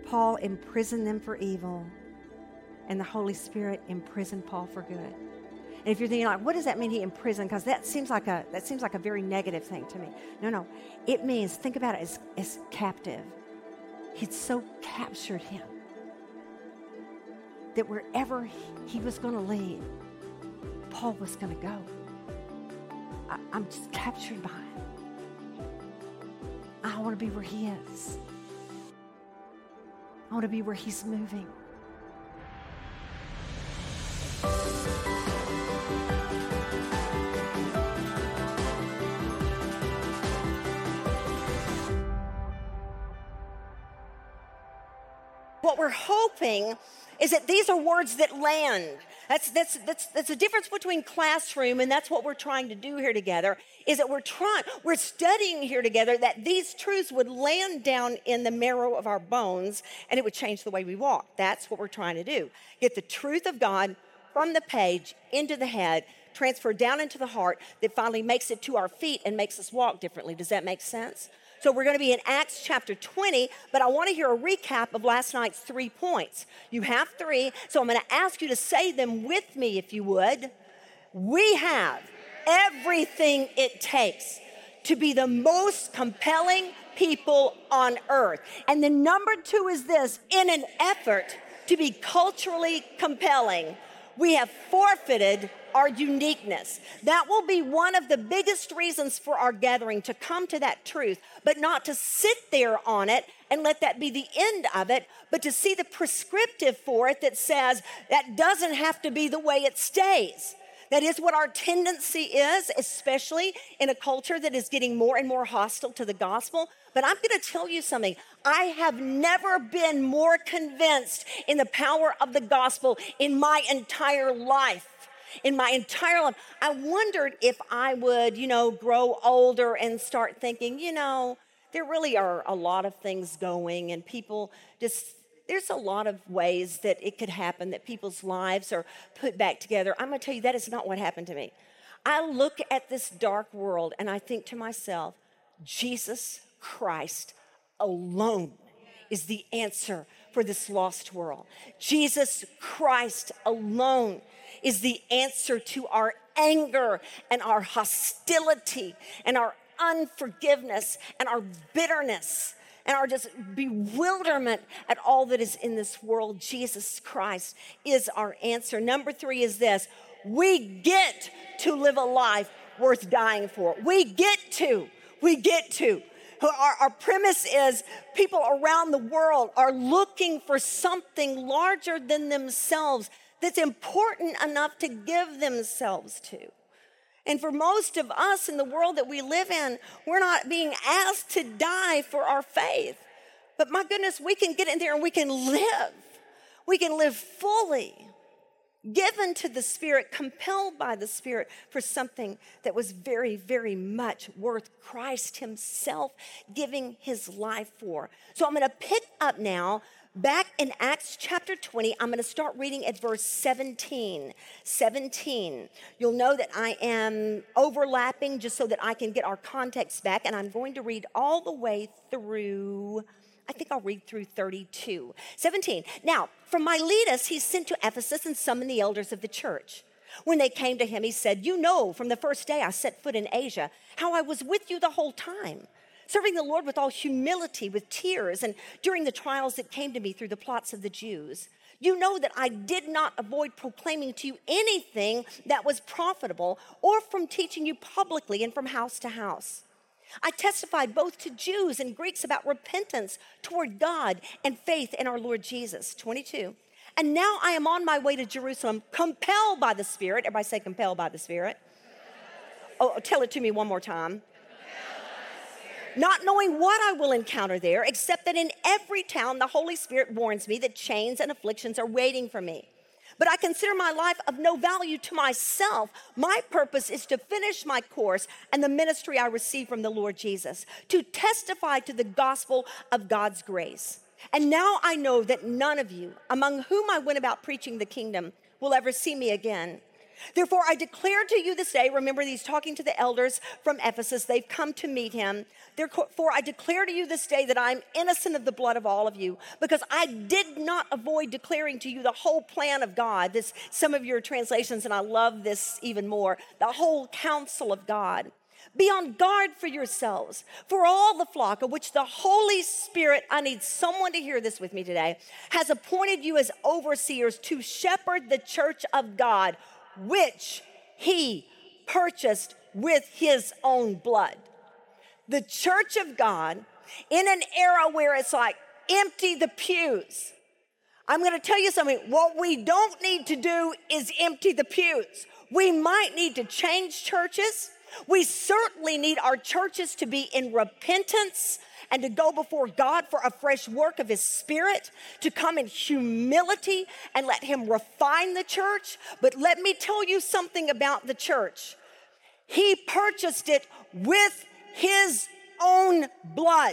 Paul imprisoned them for evil, and the Holy Spirit imprisoned Paul for good. And if you're thinking, like, what does that mean, he imprisoned? Because that seems like a very negative thing to me. No. It means, think about it as captive. He'd so captured him that wherever he was going to lead, Paul was going to go. I'm just captured by him. I want to be where he is. I want to be where he's moving. What we're hoping is that these are words that land. That's the difference between classroom, and that's what we're trying to do here together, is that we're studying here together that these truths would land down in the marrow of our bones, and it would change the way we walk. That's what we're trying to do. Get the truth of God from the page into the head, transfer down into the heart, that finally makes it to our feet and makes us walk differently. Does that make sense? So we're going to be in Acts chapter 20, but I want to hear a recap of last night's 3 points. You have 3, so I'm going to ask you to say them with me if you would. We have everything it takes to be the most compelling people on earth. And the number 2 is this: in an effort to be culturally compelling, we have forfeited our uniqueness. That will be one of the biggest reasons for our gathering, to come to that truth, but not to sit there on it and let that be the end of it, but to see the prescriptive for it that says that doesn't have to be the way it stays. That is what our tendency is, especially in a culture that is getting more and more hostile to the gospel. But I'm going to tell you something. I have never been more convinced in the power of the gospel in my entire life. In my entire life, I wondered if I would, grow older and start thinking, there really are a lot of things going, and people there's a lot of ways that it could happen, that people's lives are put back together. I'm going to tell you, that is not what happened to me. I look at this dark world and I think to myself, Jesus Christ alone is the answer for this lost world. Jesus Christ alone is the answer to our anger and our hostility and our unforgiveness and our bitterness and our just bewilderment at all that is in this world. Jesus Christ is our answer. Number 3 is this: we get to live a life worth dying for. We get to. Our premise is people around the world are looking for something larger than themselves that's important enough to give themselves to. And for most of us in the world that we live in, we're not being asked to die for our faith. But my goodness, we can get in there and we can live. We can live fully, given to the Spirit, compelled by the Spirit for something that was very, very much worth Christ himself giving his life for. So I'm going to pick up now back in Acts chapter 20. I'm going to start reading at verse 17. You'll know that I am overlapping just so that I can get our context back, and I'm going to read all the way through, I think I'll read through 32. 17. Now, from Miletus, he sent to Ephesus and summoned the elders of the church. When they came to him, he said, "You know, from the first day I set foot in Asia, how I was with you the whole time, serving the Lord with all humility, with tears, and during the trials that came to me through the plots of the Jews. You know that I did not avoid proclaiming to you anything that was profitable, or from teaching you publicly and from house to house. I testified both to Jews and Greeks about repentance toward God and faith in our Lord Jesus." 22. "And now I am on my way to Jerusalem, compelled by the Spirit." Everybody say compelled by the Spirit. Oh, tell it to me one more time. "Not knowing what I will encounter there, except that in every town the Holy Spirit warns me that chains and afflictions are waiting for me. But I consider my life of no value to myself. My purpose is to finish my course and the ministry I received from the Lord Jesus, to testify to the gospel of God's grace. And now I know that none of you, among whom I went about preaching the kingdom, will ever see me again. Therefore, I declare to you this day, remember he's talking to the elders from Ephesus. They've come to meet him. Therefore, I declare to you this day that I'm innocent of the blood of all of you, because I did not avoid declaring to you the whole plan of God. This, some of your translations, and I love this even more, the whole counsel of God. Be on guard for yourselves, for all the flock of which the Holy Spirit, I need someone to hear this with me today, has appointed you as overseers to shepherd the church of God, which he purchased with his own blood. The church of God, in an era where it's like, empty the pews. I'm going to tell you something. What we don't need to do is empty the pews. We might need to change churches. We certainly need our churches to be in repentance and to go before God for a fresh work of his Spirit, to come in humility and let him refine the church. But let me tell you something about the church. He purchased it with his own blood.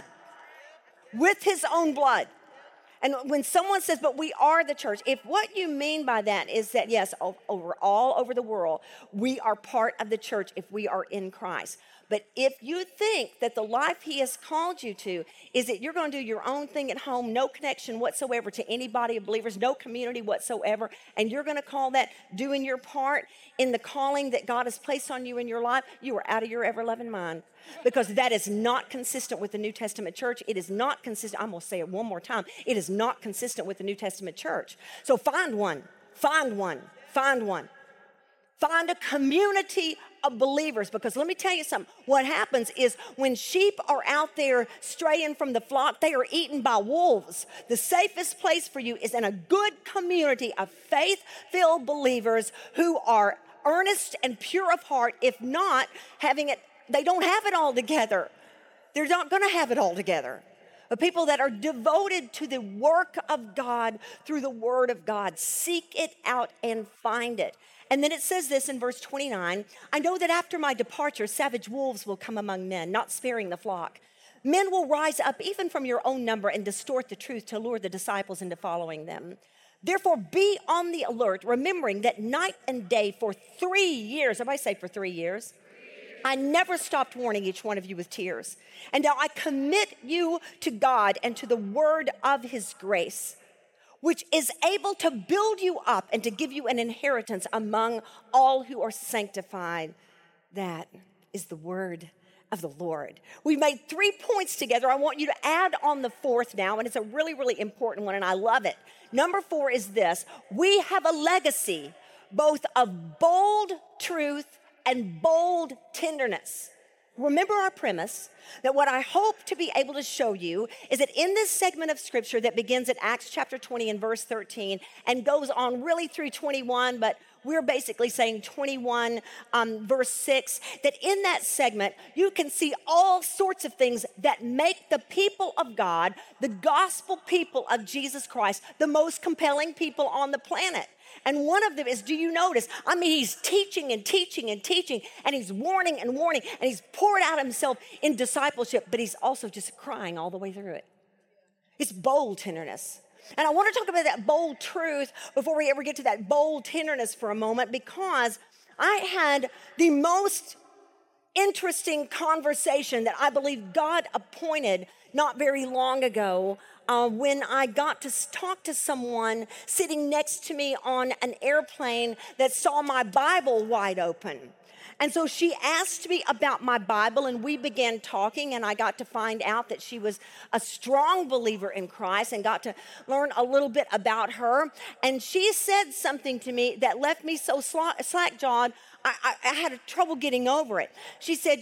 With his own blood. And when someone says, but we are the church, if what you mean by that is that, yes, all over the world, we are part of the church if we are in Christ. But if you think that the life he has called you to is that you're going to do your own thing at home, no connection whatsoever to any body of believers, no community whatsoever, and you're going to call that doing your part in the calling that God has placed on you in your life, you are out of your ever-loving mind. Because that is not consistent with the New Testament church. It is not consistent. I'm going to say it one more time. It is not consistent with the New Testament church. So find one. Find one. Find one. Find a community of believers, because let me tell you something. What happens is when sheep are out there straying from the flock, they are eaten by wolves. The safest place for you is in a good community of faith-filled believers who are earnest and pure of heart. If not, they don't have it all together. They're not going to have it all together. But people that are devoted to the work of God through the word of God. Seek it out and find it. And then it says this in verse 29, I know that after my departure, savage wolves will come among men, not sparing the flock. Men will rise up even from your own number and distort the truth to lure the disciples into following them. Therefore, be on the alert, remembering that night and day for 3 years, everybody say for 3 years, I never stopped warning each one of you with tears. And now I commit you to God and to the word of his grace, which is able to build you up and to give you an inheritance among all who are sanctified. That is the word of the Lord. We made 3 points together. I want you to add on the fourth now, and it's a really, really important one, and I love it. Number 4 is this. We have a legacy both of bold truth and bold tenderness. Remember our premise that what I hope to be able to show you is that in this segment of scripture that begins at Acts chapter 20 and verse 13 and goes on really through 21, but we're basically saying 21 verse 6, that in that segment you can see all sorts of things that make the people of God, the gospel people of Jesus Christ, the most compelling people on the planet. And one of them is, do you notice? I mean, he's teaching and teaching and teaching, and he's warning and warning, and he's poured out himself in discipleship, but he's also just crying all the way through it. It's bold tenderness. And I want to talk about that bold truth before we ever get to that bold tenderness for a moment, because I had the most interesting conversation that I believe God appointed not very long ago when I got to talk to someone sitting next to me on an airplane that saw my Bible wide open. And so she asked me about my Bible, and we began talking, and I got to find out that she was a strong believer in Christ and got to learn a little bit about her. And she said something to me that left me so slack-jawed, I had trouble getting over it. She said,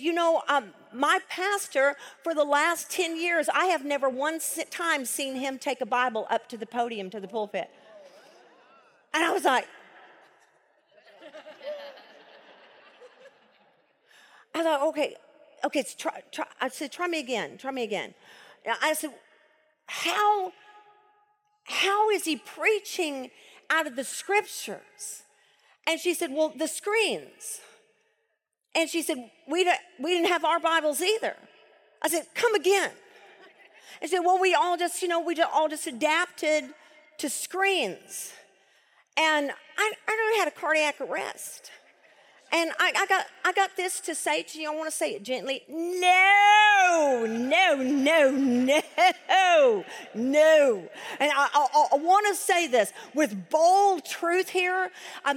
my pastor, for the last 10 years, I have never one time seen him take a Bible up to the podium, to the pulpit. And I was like, okay, try. I said, try me again. And I said, how is he preaching out of the scriptures? And she said, well, the screens. And she said, we didn't have our Bibles either. I said, come again. And she said, well, we all just adapted to screens. And I had a cardiac arrest. And I got this to say to you. I want to say it gently. No, no, no, no, no. And I want to say this with bold truth here.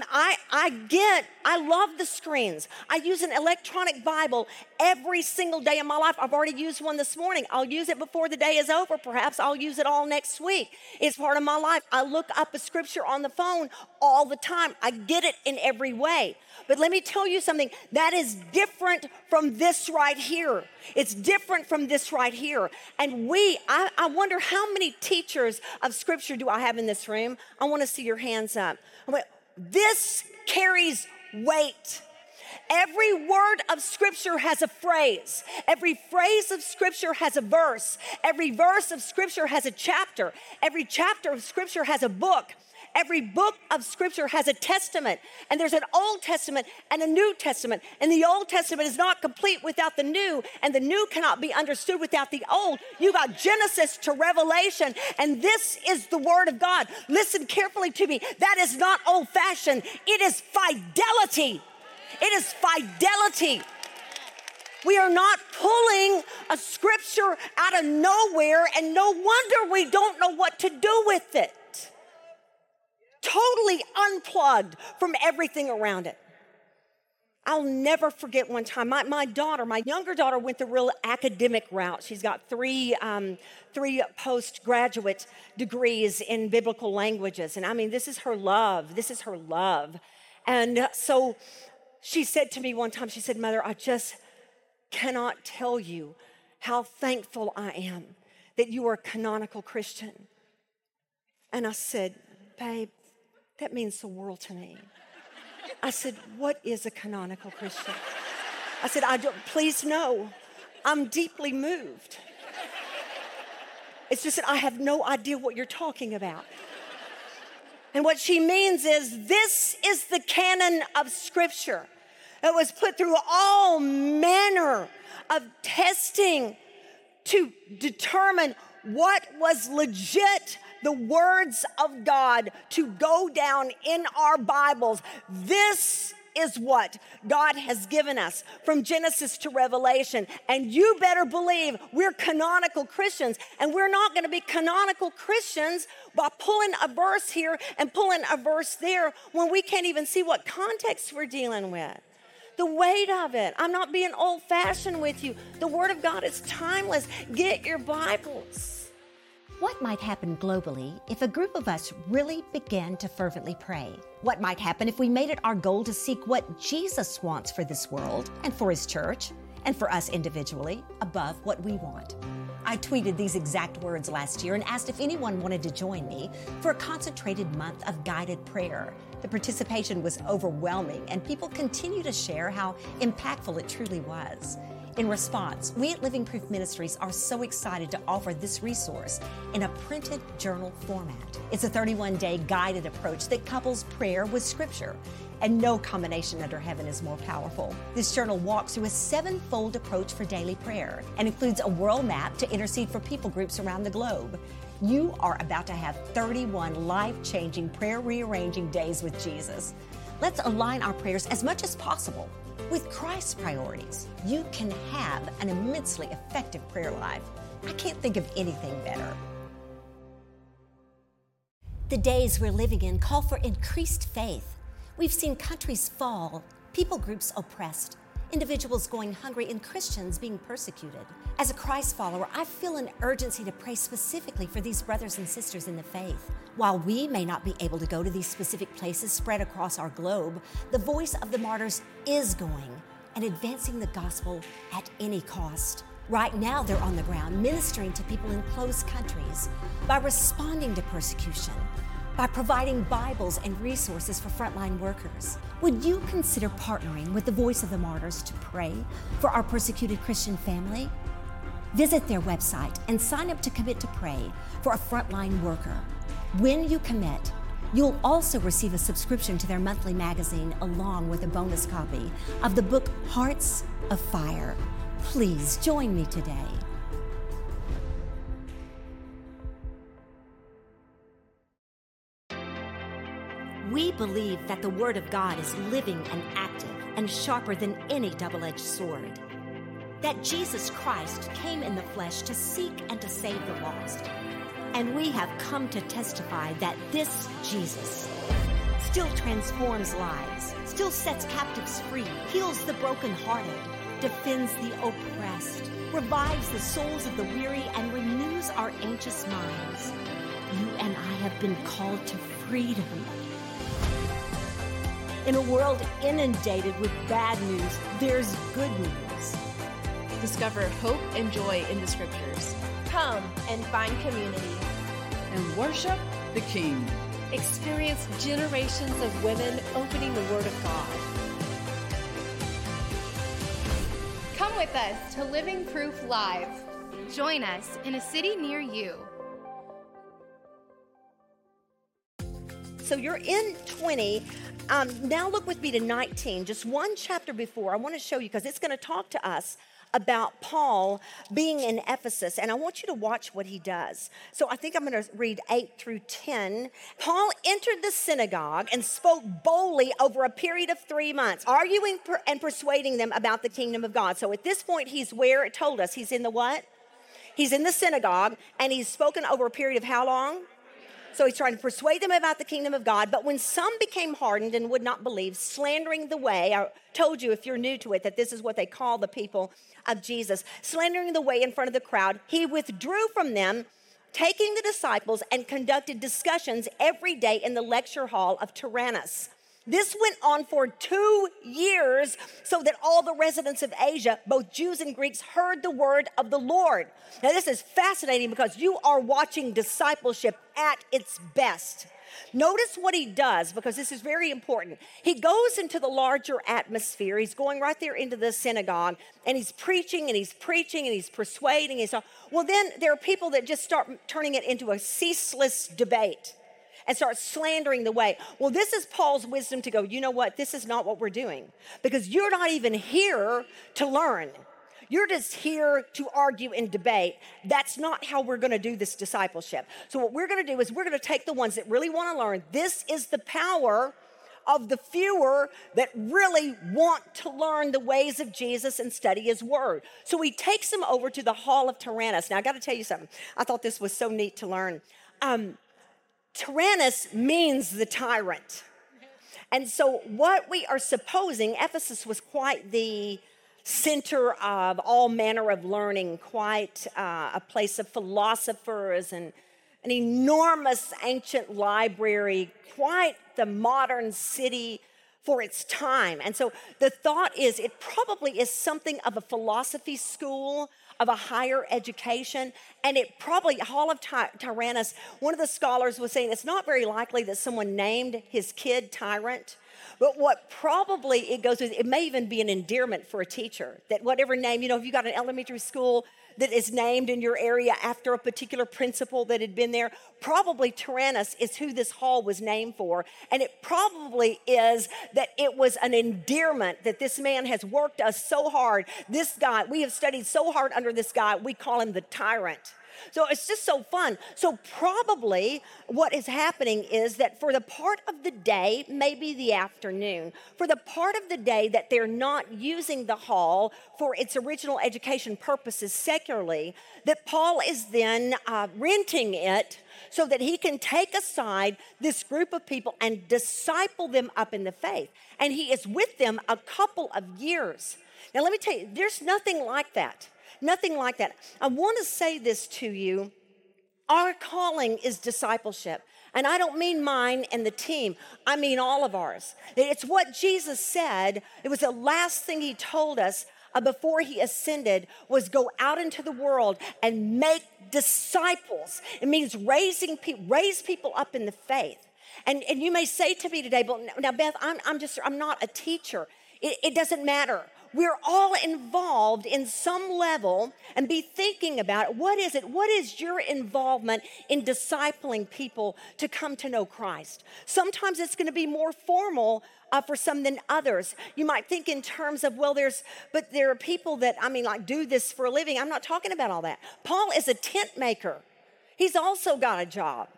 I love the screens. I use an electronic Bible every single day of my life. I've already used one this morning. I'll use it before the day is over. Perhaps I'll use it all next week. It's part of my life. I look up a scripture on the phone all the time. I get it in every way. But let me tell you something that is different from this right here. It's different from this right here. And I wonder how many teachers of scripture do I have in this room? I want to see your hands up. This carries weight. Every word of scripture has a phrase. Every phrase of scripture has a verse. Every verse of scripture has a chapter. Every chapter of scripture has a book. Every book of scripture has a testament, and there's an Old Testament and a New Testament, and the Old Testament is not complete without the New, and the New cannot be understood without the Old. You got Genesis to Revelation, and this is the Word of God. Listen carefully to me. That is not old-fashioned. It is fidelity. It is fidelity. We are not pulling a scripture out of nowhere, and no wonder we don't know what to do with it. Totally unplugged from everything around it. I'll never forget one time, my younger daughter went the real academic route. She's got three postgraduate degrees in biblical languages. And I mean, this is her love. This is her love. And so she said to me one time, she said, Mother, I just cannot tell you how thankful I am that you are a canonical Christian. And I said, babe, that means the world to me. I said, what is a canonical Christian? I said, please know, I'm deeply moved. It's just that I have no idea what you're talking about. And what she means is this is the canon of Scripture. It was put through all manner of testing to determine what was legit, the words of God to go down in our Bibles. This is what God has given us from Genesis to Revelation. And you better believe we're canonical Christians. And we're not going to be canonical Christians by pulling a verse here and pulling a verse there when we can't even see what context we're dealing with. The weight of it. I'm not being old-fashioned with you. The Word of God is timeless. Get your Bibles. What might happen globally if a group of us really began to fervently pray? What might happen if we made it our goal to seek what Jesus wants for this world and for His church and for us individually above what we want? I tweeted these exact words last year and asked if anyone wanted to join me for a concentrated month of guided prayer. The participation was overwhelming, and people continue to share how impactful it truly was. In response, we at Living Proof Ministries are so excited to offer this resource in a printed journal format. It's a 31-day guided approach that couples prayer with Scripture, and no combination under heaven is more powerful. This journal walks through a 7-fold approach for daily prayer and includes a world map to intercede for people groups around the globe. You are about to have 31 life-changing, prayer-rearranging days with Jesus. Let's align our prayers as much as possible with Christ's priorities. You can have an immensely effective prayer life. I can't think of anything better. The days we're living in call for increased faith. We've seen countries fall, people groups oppressed, individuals going hungry, and Christians being persecuted. As a Christ follower, I feel an urgency to pray specifically for these brothers and sisters in the faith. While we may not be able to go to these specific places spread across our globe, the voice of the martyrs is going and advancing the gospel at any cost. Right now, they're on the ground ministering to people in closed countries by responding to persecution, by providing Bibles and resources for frontline workers. Would you consider partnering with the Voice of the Martyrs to pray for our persecuted Christian family? Visit their website and sign up to commit to pray for a frontline worker. When you commit, you'll also receive a subscription to their monthly magazine along with a bonus copy of the book Hearts of Fire. Please join me today. We believe that the Word of God is living and active and sharper than any double-edged sword. That Jesus Christ came in the flesh to seek and to save the lost. And we have come to testify that this Jesus still transforms lives, still sets captives free, heals the brokenhearted, defends the oppressed, revives the souls of the weary, and renews our anxious minds. You and I have been called to freedom. In a world inundated with bad news, there's good news. Discover hope and joy in the Scriptures. Come and find community. And worship the King. Experience generations of women opening the Word of God. Come with us to Living Proof Live. Join us in a city near you. So you're in 20. Now look with me to 19, just one chapter before. I want to show you because it's going to talk to us about Paul being in Ephesus, and I want you to watch what he does. So I think I'm going to read 8 through 10. Paul entered the synagogue and spoke boldly over a period of 3 months, arguing and persuading them about the kingdom of God. So at this point, he's where it told us. He's in the what? He's in the synagogue, and he's spoken over a period of how long? So he's trying to persuade them about the kingdom of God. But when some became hardened and would not believe, slandering the way, I told you if you're new to it that this is what they call the people of Jesus, slandering the way in front of the crowd, he withdrew from them, taking the disciples and conducted discussions every day in the lecture hall of Tyrannus. This went on for 2 years so that all the residents of Asia, both Jews and Greeks, heard the word of the Lord. Now, this is fascinating because you are watching discipleship at its best. Notice what he does, because this is very important. He goes into the larger atmosphere. He's going right there into the synagogue, and he's preaching, and he's preaching, and he's persuading. Well, then there are people that just start turning it into a ceaseless debate and start slandering the way. Well, this is Paul's wisdom to go, you know what? This is not what we're doing, because you're not even here to learn. You're just here to argue and debate. That's not how we're going to do this discipleship. So what we're going to do is we're going to take the ones that really want to learn. This is the power of the fewer that really want to learn the ways of Jesus and study his word. So he takes them over to the hall of Tyrannus. Now, I got to tell you something. I thought this was so neat to learn. Tyrannus means the tyrant. And so what we are supposing, Ephesus was quite the center of all manner of learning, quite a place of philosophers and an enormous ancient library, quite the modern city for its time. And so the thought is it probably is something of a philosophy school, of a higher education, and it probably, Hall of Tyrannus, one of the scholars was saying it's not very likely that someone named his kid Tyrant, but what probably it goes with, it may even be an endearment for a teacher, that whatever name, if you got an elementary school that is named in your area after a particular principal that had been there, probably Tyrannus is who this hall was named for. And it probably is that it was an endearment that this man has worked us so hard. This guy, we have studied so hard under this guy, we call him the tyrant. So it's just so fun. So probably what is happening is that for the part of the day, maybe the afternoon, for the part of the day that they're not using the hall for its original education purposes secularly, that Paul is then renting it so that he can take aside this group of people and disciple them up in the faith. And he is with them a couple of years. Now let me tell you, there's nothing like that. Nothing like that. I want to say this to you. Our calling is discipleship. And I don't mean mine and the team. I mean all of ours. It's what Jesus said. It was the last thing he told us before he ascended was go out into the world and make disciples. It means raise people up in the faith. And you may say to me today, but now Beth, I'm not a teacher. It doesn't matter. We're all involved in some level, and be thinking about it. What is it? What is your involvement in discipling people to come to know Christ? Sometimes it's going to be more formal for some than others. You might think in terms of, but there are people that, do this for a living. I'm not talking about all that. Paul is a tent maker. He's also got a job.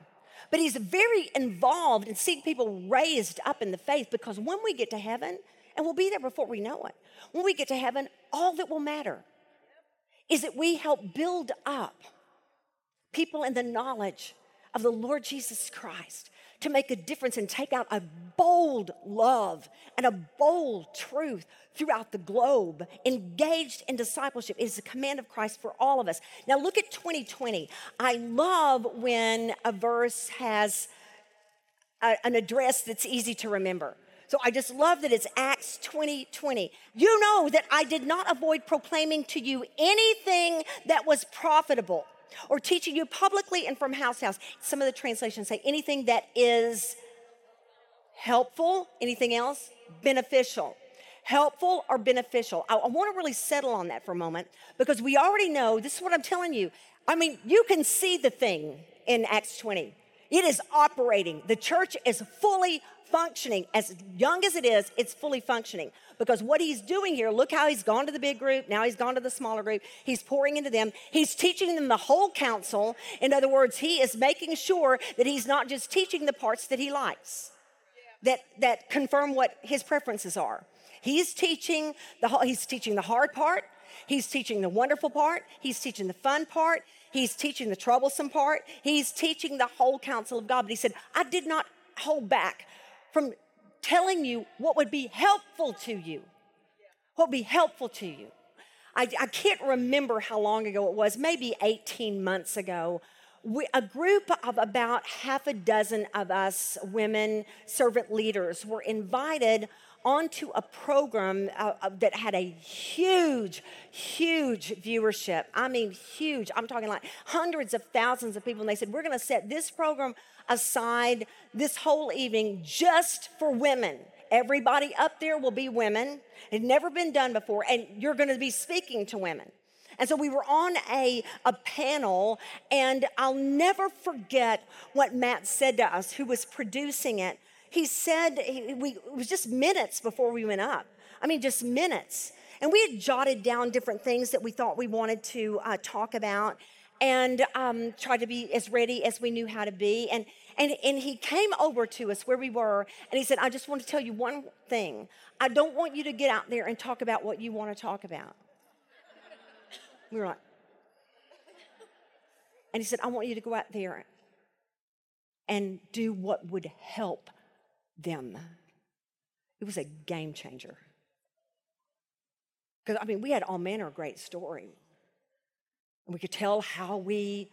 But he's very involved in seeing people raised up in the faith, because when we get to heaven, and we'll be there before we know it, when we get to heaven, all that will matter is that we help build up people in the knowledge of the Lord Jesus Christ, to make a difference and take out a bold love and a bold truth throughout the globe, engaged in discipleship. It is the command of Christ for all of us. Now look at 2020. I love when a verse has an address that's easy to remember. So I just love that it's Acts 20:20. You know that I did not avoid proclaiming to you anything that was profitable, or teaching you publicly and from house to house. Some of the translations say anything that is helpful. Anything else? Beneficial. Helpful or beneficial. I want to really settle on that for a moment, because we already know, this is what I'm telling you. I mean, you can see the thing in Acts 20. It is operating. The church is fully functioning. As young as it is, it's fully functioning. Because what he's doing here, look how he's gone to the big group, now he's gone to the smaller group, he's pouring into them, he's teaching them the whole counsel. In other words, he is making sure that he's not just teaching the parts that he likes, that confirm what his preferences are. He's teaching the hard part, he's teaching the wonderful part, he's teaching the fun part, he's teaching the troublesome part, he's teaching the whole counsel of God. But he said, I did not hold back from telling you what would be helpful to you. What would be helpful to you. I can't remember how long ago it was, maybe 18 months ago. A group of about half a dozen of us women servant leaders were invited onto a program that had a huge viewership. I mean, huge. I'm talking like hundreds of thousands of people. And they said, we're going to set this program aside this whole evening just for women. Everybody up there will be women. It had never been done before. And you're going to be speaking to women. And so we were on a panel, and I'll never forget what Matt said to us, who was producing it. He said, it was just minutes before we went up. I mean, just minutes. And we had jotted down different things that we thought we wanted to talk about, and tried to be as ready as we knew how to be. And he came over to us where we were, and he said, I just want to tell you one thing. I don't want you to get out there and talk about what you want to talk about. We were like, and he said, I want you to go out there and do what would help them. It was a game changer. Because, I mean, we had all manner of great story. And we could tell how we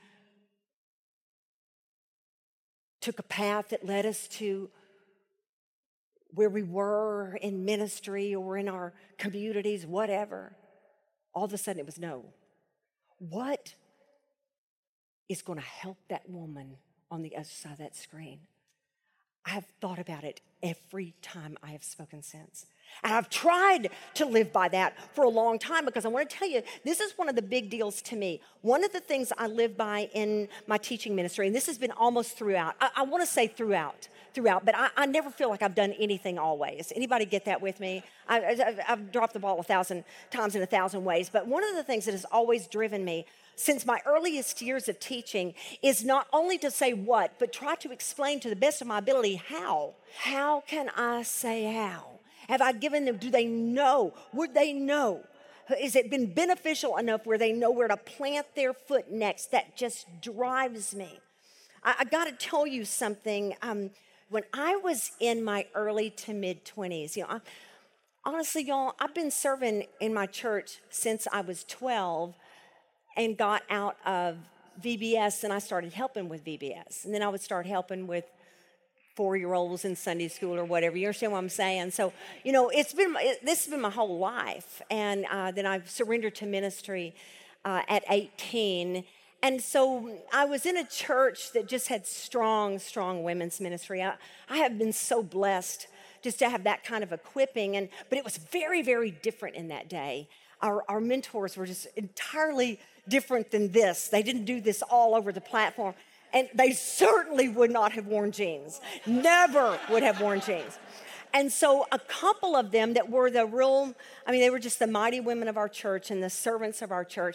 took a path that led us to where we were in ministry or in our communities, whatever. All of a sudden it was no. What is going to help that woman on the other side of that screen? I have thought about it every time I have spoken since. And I've tried to live by that for a long time, because I want to tell you, this is one of the big deals to me. One of the things I live by in my teaching ministry, and this has been almost throughout. I want to say throughout, but I never feel like I've done anything always. Anybody get that with me? I've dropped the ball 1,000 times in 1,000 ways. But one of the things that has always driven me since my earliest years of teaching is not only to say what, but try to explain to the best of my ability how. How can I say how? Have I given them, do they know? Would they know? Has it been beneficial enough where they know where to plant their foot next? That just drives me. I got to tell you something. When I was in my early to mid-20s, honestly, y'all, I've been serving in my church since I was 12 and got out of VBS, and I started helping with VBS. And then I would start helping with 4-year-olds in Sunday school or whatever. You understand what I'm saying? So, this has been my whole life. And then I've surrendered to ministry at 18. And so I was in a church that just had strong women's ministry. I have been so blessed just to have that kind of equipping. But it was very, very different in that day. Our mentors were just entirely different than this. They didn't do this all over the platform. And they certainly would not have worn jeans. Never would have worn jeans. And so a couple of them that were they were just the mighty women of our church and the servants of our church.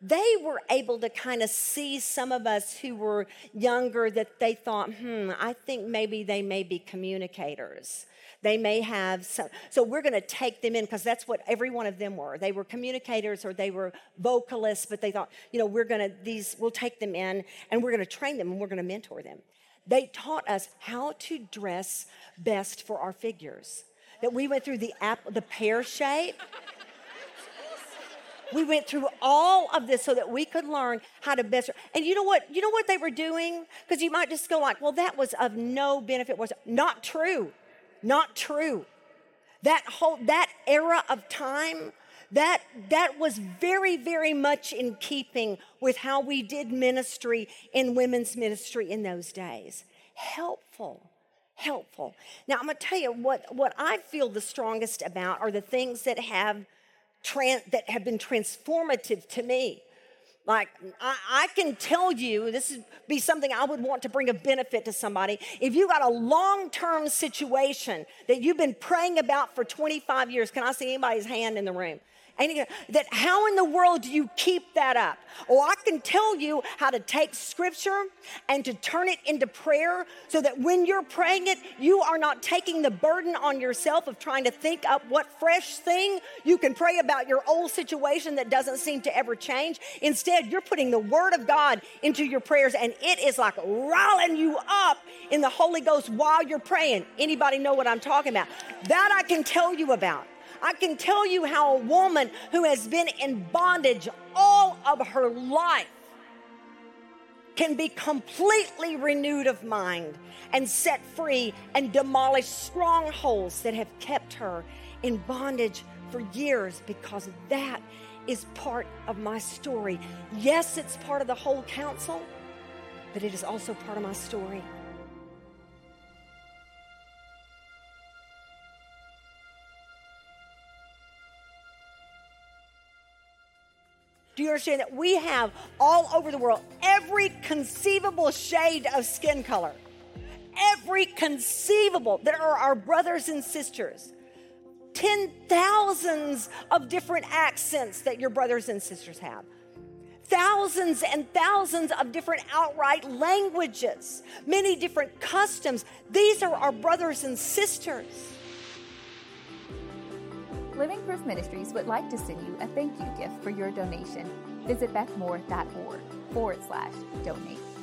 they were able to kind of see some of us who were younger that they thought, I think maybe they may be communicators. They may have some, so we're going to take them in because that's what every one of them were. They were communicators or they were vocalists, but they thought, we'll take them in and we're going to train them and we're going to mentor them. They taught us how to dress best for our figures. That we went through the pear shape. We went through all of this so that we could learn how to best. And you know what they were doing? Because you might just go like, well, that was of no benefit. Was not true. Not true. That era of time, that was very, very much in keeping with how we did ministry in women's ministry in those days. Helpful. Now, I'm going to tell you what I feel the strongest about are the things that have been transformative to me. Like, I can tell you, this would be something I would want to bring a benefit to somebody. If you got a long-term situation that you've been praying about for 25 years, can I see anybody's hand in the room? That how in the world do you keep that up? Oh, I can tell you how to take scripture and to turn it into prayer so that when you're praying it, you are not taking the burden on yourself of trying to think up what fresh thing you can pray about your old situation that doesn't seem to ever change. Instead, you're putting the word of God into your prayers and it is like riling you up in the Holy Ghost while you're praying. Anybody know what I'm talking about? That I can tell you about. I can tell you how a woman who has been in bondage all of her life can be completely renewed of mind and set free and demolish strongholds that have kept her in bondage for years, because that is part of my story. Yes, it's part of the whole counsel, but it is also part of my story. Do you understand that we have all over the world every conceivable shade of skin color? Every conceivable that are our brothers and sisters. 10,000s of different accents that your brothers and sisters have. Thousands and thousands of different outright languages. Many different customs. These are our brothers and sisters. Living Proof Ministries would like to send you a thank you gift for your donation. Visit bethmore.org/donate.